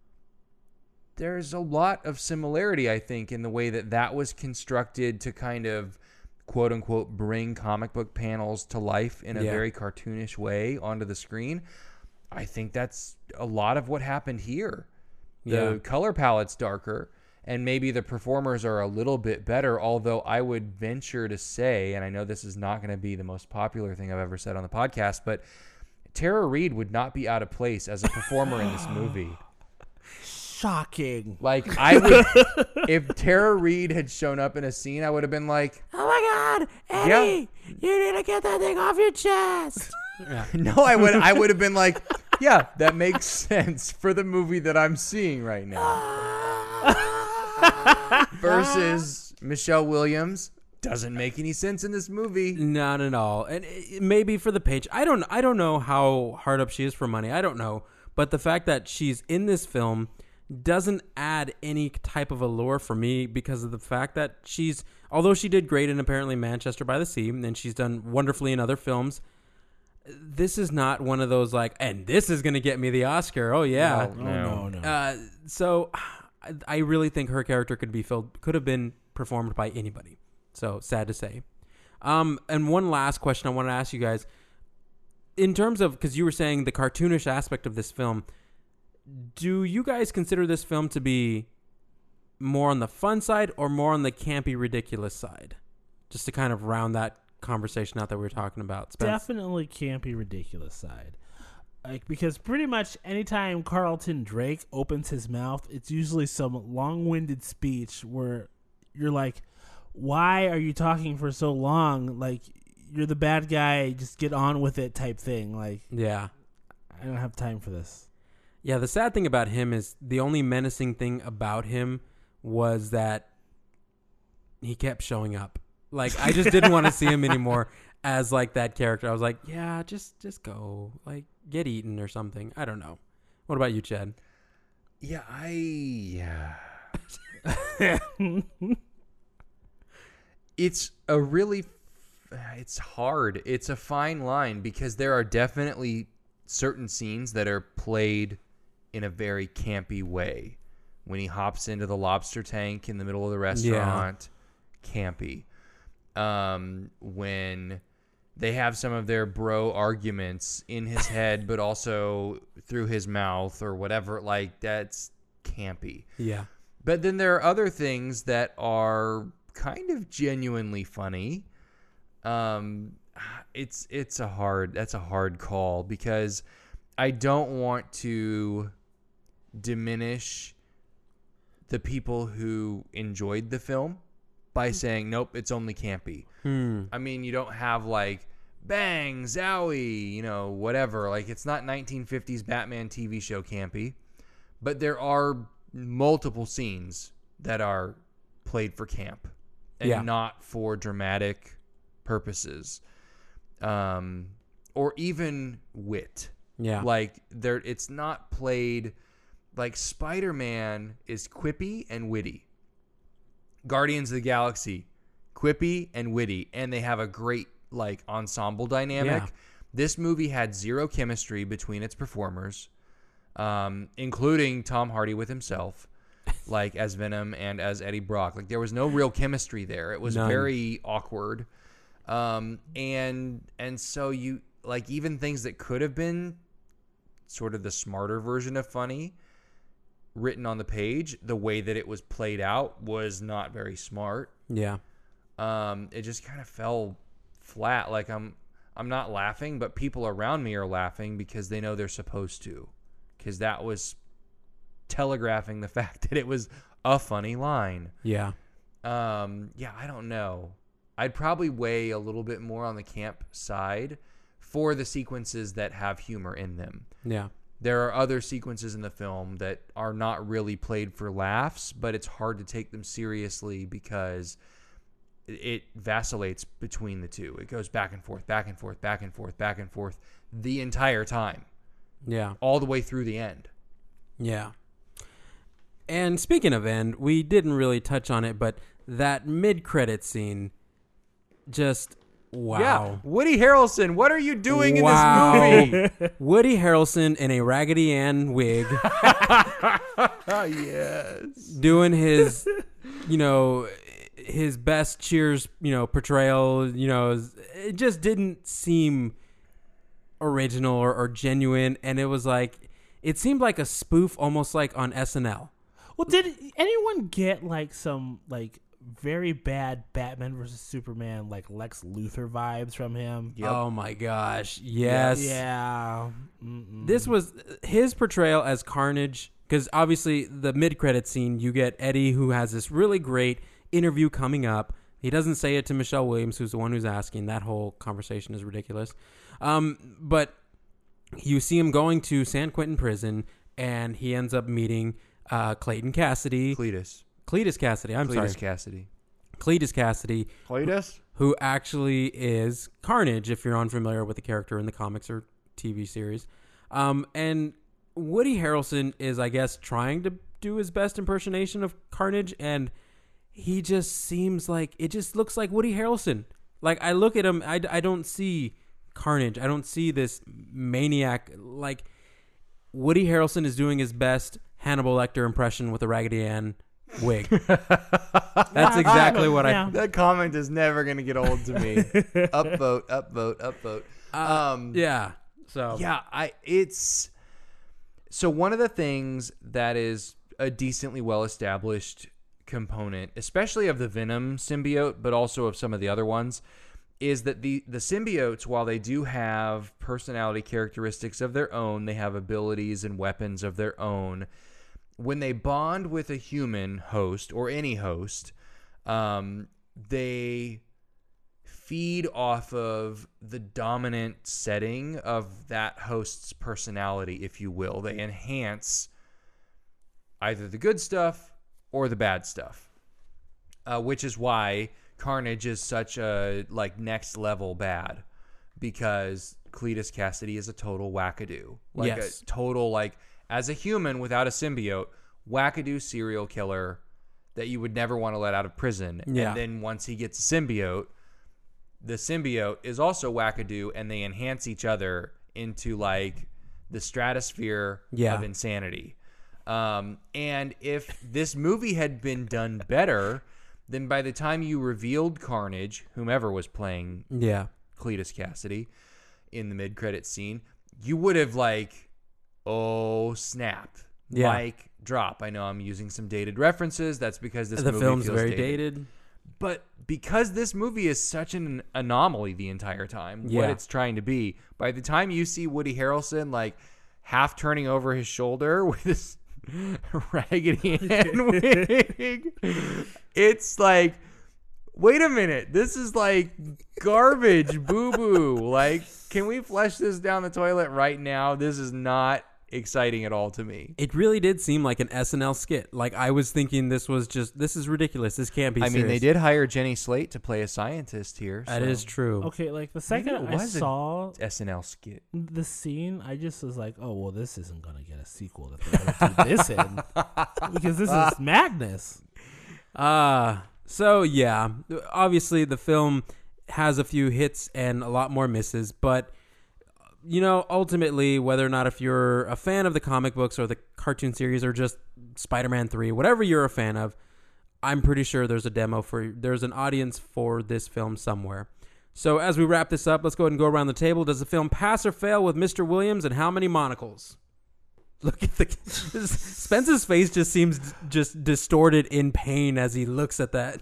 there's a lot of similarity, I think, in the way that that was constructed to kind of, quote unquote, bring comic book panels to life in a Yeah. very cartoonish way onto the screen. I think that's a lot of what happened here. The Yeah. color palette's darker, and maybe the performers are a little bit better, although I would venture to say, and I know this is not going to be the most popular thing I've ever said on the podcast, but Tara Reid would not be out of place as a performer in this movie. shocking. Like, I would, if Tara Reid had shown up in a scene, I would have been like, Oh my God, Eddie, you need to get that thing off your chest. no, I would, I would have been like, yeah, that makes sense for the movie that I'm seeing right now. Versus Michelle Williams doesn't make any sense in this movie. Not at all. And it, maybe for the page, I don't I don't know how hard up she is for money. I don't know. But the fact that she's in this film doesn't add any type of allure for me because of the fact that she's, although she did great in apparently Manchester by the Sea, and she's done wonderfully in other films, this is not one of those like, and this is going to get me the Oscar. Oh, yeah. No, No, no, no. Uh, so I, I really think her character could be filled, could have been performed by anybody. So sad to say. Um, and one last question I want to ask you guys. In terms of, because you were saying the cartoonish aspect of this film, do you guys consider this film to be more on the fun side or more on the campy, ridiculous side? Just to kind of round that conversation out that we were talking about. Spence? Definitely campy, ridiculous side. Like, because pretty much anytime Carlton Drake opens his mouth, it's usually some long-winded speech where you're like, why are you talking for so long? Like, you're the bad guy, just get on with it type thing. Like, Yeah. I don't have time for this. Yeah, the sad thing about him is the only menacing thing about him was that he kept showing up. Like, I just didn't want to see him anymore as, like, that character. I was like, yeah, just just go. Like, get eaten or something. I don't know. What about you, Chad? Yeah, I... Yeah. It's a really... It's hard. It's a fine line because there are definitely certain scenes that are played in a very campy way. When he hops into the lobster tank in the middle of the restaurant, yeah. campy. Um, when they have some of their bro arguments in his head, but also through his mouth or whatever, like that's campy. Yeah. But then there are other things that are kind of genuinely funny. Um, it's it's a hard that's a hard call because I don't want to diminish the people who enjoyed the film by saying, nope, it's only campy. Hmm. I mean, you don't have like bang, zowie, you know, whatever. Like it's not nineteen fifties Batman T V show campy, but there are multiple scenes that are played for camp and Yeah. not for dramatic purposes. Um, or even wit. Yeah. Like there, it's not played like Spider-Man is quippy and witty. Guardians of the Galaxy, quippy and witty, and they have a great like ensemble dynamic. Yeah. This movie had zero chemistry between its performers, um, including Tom Hardy with himself, like as Venom and as Eddie Brock. Like there was no real chemistry there. It was None. very awkward, um, and and so you like even things that could have been sort of the smarter version of funny written on the page, the way that it was played out was not very smart. Yeah. Um, it just kind of fell flat. Like I'm, I'm not laughing, but people around me are laughing because they know they're supposed to, because that was telegraphing the fact that it was a funny line. Yeah. Um, yeah, I don't know. I'd probably weigh a little bit more on the camp side for the sequences that have humor in them. Yeah. There are other sequences in the film that are not really played for laughs, but it's hard to take them seriously because it vacillates between the two. It goes back and forth, back and forth, back and forth, back and forth the entire time, Yeah. all the way through the end. Yeah. And speaking of end, we didn't really touch on it, but that mid-credit scene, just wow. Yeah, Woody Harrelson, what are you doing Wow. in this movie? Woody Harrelson in a Raggedy Ann wig, Yes. doing his, you know, his best Cheers, you know, portrayal. You know, it just didn't seem original or, or genuine, and it was like it seemed like a spoof, almost like on S N L. Well, did anyone get like some like very bad Batman versus Superman like Lex Luthor vibes from him? Yep. Oh my gosh, yes. Yeah. Mm-mm. This was his portrayal as Carnage, because obviously the mid-credit scene, you get Eddie, who has this really great interview coming up. He doesn't say it to Michelle Williams, who's the one who's asking. That whole conversation is ridiculous. Um, but you see him going to San Quentin prison, and he ends up meeting uh, Clayton Cassidy. Cletus. Cletus Cassidy, I'm Cletus sorry. Cassidy. Cletus Cassidy, Cletus? who actually is Carnage, if you're unfamiliar with the character in the comics or T V series. Um, and Woody Harrelson is, I guess, trying to do his best impersonation of Carnage, and he just seems like, it just looks like Woody Harrelson. Like, I look at him, I, I don't see Carnage. I don't see this maniac. Like, Woody Harrelson is doing his best Hannibal Lecter impression with a Raggedy Ann wig. That's exactly what Yeah. I... That comment is never going to get old to me. Upvote, upvote, upvote. Uh, Um, yeah. So... Yeah, I it's so one of the things that is a decently well established component, especially of the Venom symbiote, but also of some of the other ones, is that the, the symbiotes, while they do have personality characteristics of their own, they have abilities and weapons of their own. When they bond with a human host or any host, um, they feed off of the dominant setting of that host's personality, if you will. They enhance either the good stuff or the bad stuff, uh, which is why Carnage is such a like next level bad, because Cletus Cassidy is a total wackadoo, like Yes. a total like as a human without a symbiote, wackadoo serial killer that you would never want to let out of prison. Yeah. And then once he gets a symbiote, the symbiote is also wackadoo, and they enhance each other into like the stratosphere Yeah. of insanity. Um, and if this movie had been done better, then by the time you revealed Carnage, whomever was playing Yeah. Cletus Cassidy in the mid-credit scene, you would have like, oh snap, Yeah. mic drop. I know I'm using some dated references. That's because this The movie film's feels very dated. dated. But because this movie is such an anomaly the entire time, Yeah. what it's trying to be, by the time you see Woody Harrelson like half turning over his shoulder with his Raggedy Ann wig, it's like, wait a minute, this is like garbage, boo boo. Like, can we flush this down the toilet right now? This is not exciting at all to me. It really did seem like an S N L skit. Like, I was thinking this was just, this is ridiculous. This can't be I mean, serious. they did hire Jenny Slate to play a scientist here. That so is true. Okay, like the second it I was a- saw S N L skit. the scene, I just was like, "Oh well, this isn't gonna get a sequel that they're gonna do this in because this is madness." Uh, so yeah, obviously the film has a few hits and a lot more misses, but you know, ultimately, whether or not if you're a fan of the comic books or the cartoon series or just Spider-Man three, whatever you're a fan of, I'm pretty sure there's a demo for, there's an audience for this film somewhere. So as we wrap this up, let's go ahead and go around the table. Does the film pass or fail with Mister Williams, and how many monocles? Look at the Spence's face just seems just distorted in pain as he looks at that.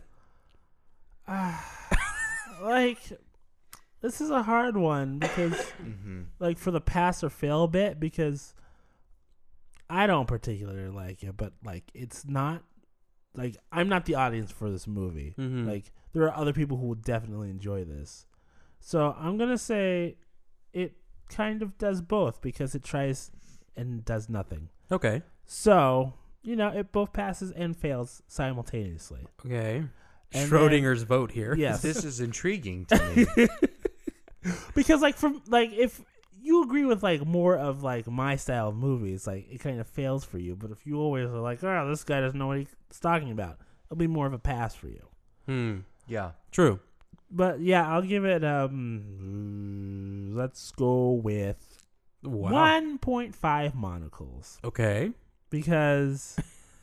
Like, this is a hard one because, Mm-hmm. like, for the pass or fail bit, because I don't particularly like it, but like, it's not like I'm not the audience for this movie. Mhm. Like, there are other people who will definitely enjoy this. So I'm gonna say it kind of does both because it tries and does nothing. Okay. So, you know, it both passes and fails simultaneously. Okay. And Schrodinger's vote here. Yes. This is intriguing to me. Because like from like if you agree with like more of like my style of movies, like it kind of fails for you. But if you always are like, oh, this guy doesn't know what he's talking about, it'll be more of a pass for you. Hmm. Yeah. True. But yeah, I'll give it um let's go with Wow. one point five monocles. Okay. Because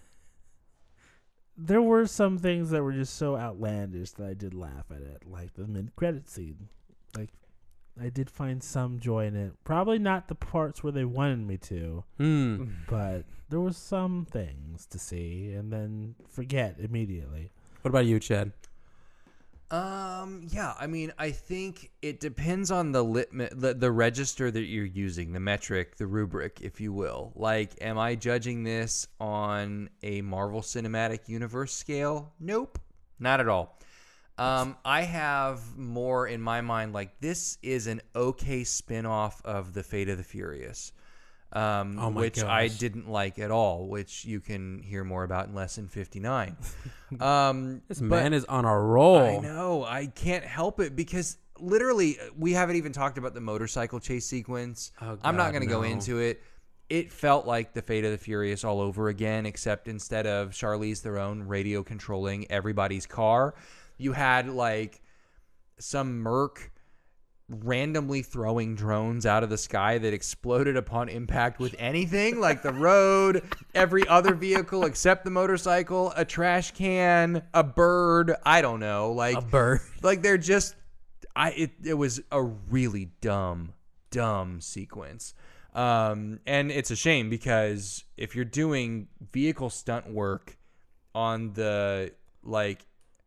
there were some things that were just so outlandish that I did laugh at it, like the mid-credit scene. Like, I did find some joy in it. Probably not the parts where they wanted me to, Hmm. but there was some things to see and then forget immediately. What about you, Chad? Um. Yeah. I mean, I think it depends on the litmus, the, the register that you're using, the metric, the rubric, if you will. Like, am I judging this on a Marvel Cinematic Universe scale? Nope, not at all. Um, I have more in my mind like this is an okay spin-off of The Fate of the Furious, um, Oh my which I gosh. didn't like at all, which you can hear more about in Lesson fifty-nine. um, This but- man is on a roll. I know. I can't help it because literally we haven't even talked about the motorcycle chase sequence. Oh, I'm not God, going to go no. into it. It felt like the Fate of the Furious all over again, except instead of Charlize Theron radio controlling everybody's car, you had like some merc randomly throwing drones out of the sky that exploded upon impact with anything, like the road, every other vehicle except the motorcycle, a trash can, a bird. I don't know. Like A bird. like they're just I it, it was a really dumb dumb sequence. Um and it's a shame because if you're doing vehicle stunt work on the like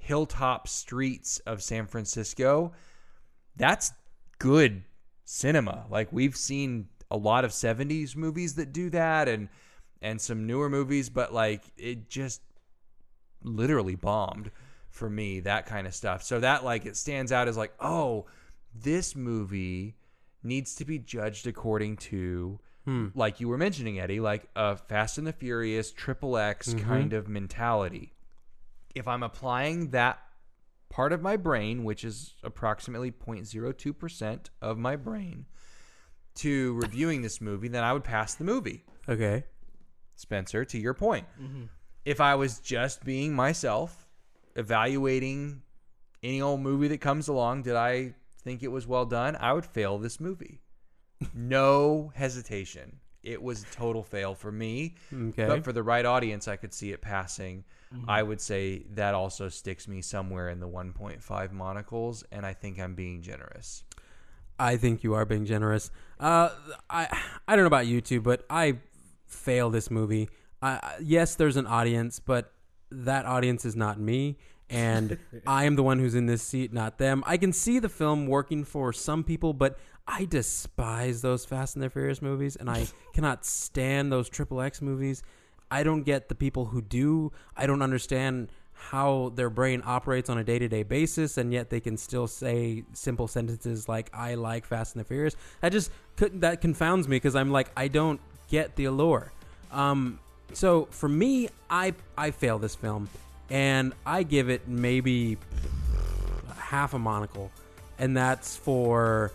hilltop streets of San Francisco, that's good cinema. Like, we've seen a lot of seventies movies that do that, and and some newer movies, but like it just literally bombed for me, that kind of stuff. So that, like, it stands out as like, oh, this movie needs to be judged according to, hmm. like you were mentioning, Eddie, like a Fast and the Furious, Triple X mm-hmm. kind of mentality. If I'm applying that part of my brain, which is approximately zero point zero two percent of my brain, to reviewing this movie, then I would pass the movie. Okay. Spencer, to your point. Mm-hmm. If I was just being myself, evaluating any old movie that comes along, did I think it was well done? I would fail this movie. No hesitation. It was a total fail for me. Okay. But for the right audience, I could see it passing. Mm-hmm. I would say that also sticks me somewhere in the one point five monocles, and I think I'm being generous. I think you are being generous. Uh, I I don't know about you two, but I fail this movie. Uh, yes, there's an audience, but that audience is not me, and I am the one who's in this seat, not them. I can see the film working for some people, but I despise those Fast and the Furious movies, and I cannot stand those Triple X movies. I don't get the people who do. I don't understand how their brain operates on a day-to-day basis, and yet they can still say simple sentences like, I like Fast and the Furious. That just that confounds me, because I'm like, I don't get the allure. Um, so for me, I I fail this film, and I give it maybe half a monocle, and that's for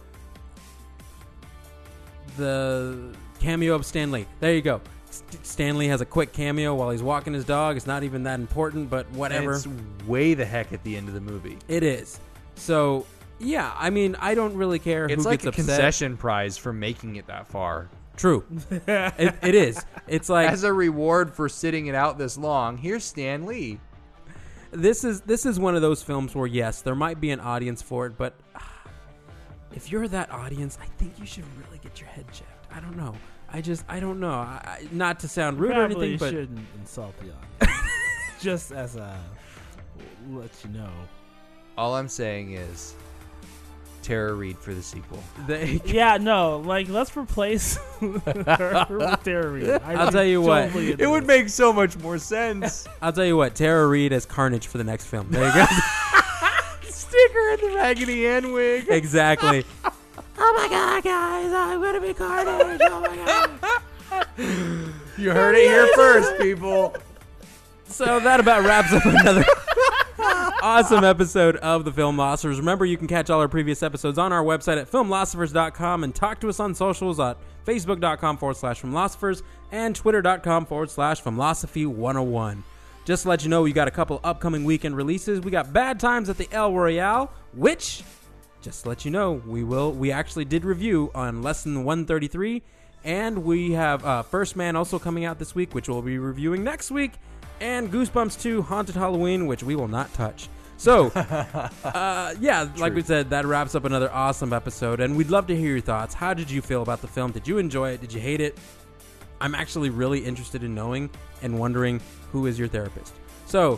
the cameo of Stan Lee. There you go. Stan Lee has a quick cameo while he's walking his dog. It's not even that important, but whatever. And it's way the heck at the end of the movie. It is. So, yeah, I mean, I don't really care it's who like gets upset. It's like a concession prize for making it that far. True. it, it is. It's like, as a reward for sitting it out this long, here's Stan Lee. This is this is one of those films where, yes, there might be an audience for it, but uh, if you're that audience, I think you should really get your head checked. I don't know. I just, I don't know. I, I, not to sound rude or anything, but you shouldn't insult the audience. Just as a let you know. All I'm saying is, Tara Reid for the sequel. They, yeah, no, like let's replace her with Tara Reid. I'll tell you what, it would make so much more sense. I'll tell you what, Tara Reid as Carnage for the next film. There you go. Stick her in the Raggedy Ann wig. Exactly. Oh my God, guys! I'm gonna be Carnage. Oh my God! You heard it here first, people. So that about wraps up another awesome episode of the Filmlosophers. Remember, you can catch all our previous episodes on our website at filmlosophers dot com and talk to us on socials at facebook.com forward slash filmlosophers and twitter.com forward slash filmlosophy 101. Just to let you know, we got a couple upcoming weekend releases. We got Bad Times at the El Royale, which, just to let you know, we will. We actually did review on Lesson one thirty-three, and we have uh, First Man also coming out this week, which we'll be reviewing next week, and Goosebumps two Haunted Halloween, which we will not touch. So, uh, yeah, like True. we said, that wraps up another awesome episode, and we'd love to hear your thoughts. How did you feel about the film? Did you enjoy it? Did you hate it? I'm actually really interested in knowing and wondering who is your therapist. So,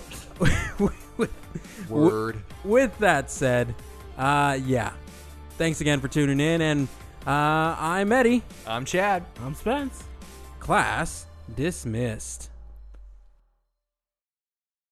Word. with that said, uh, yeah, thanks again for tuning in, and uh, I'm Eddie. I'm Chad. I'm Spence. Class dismissed.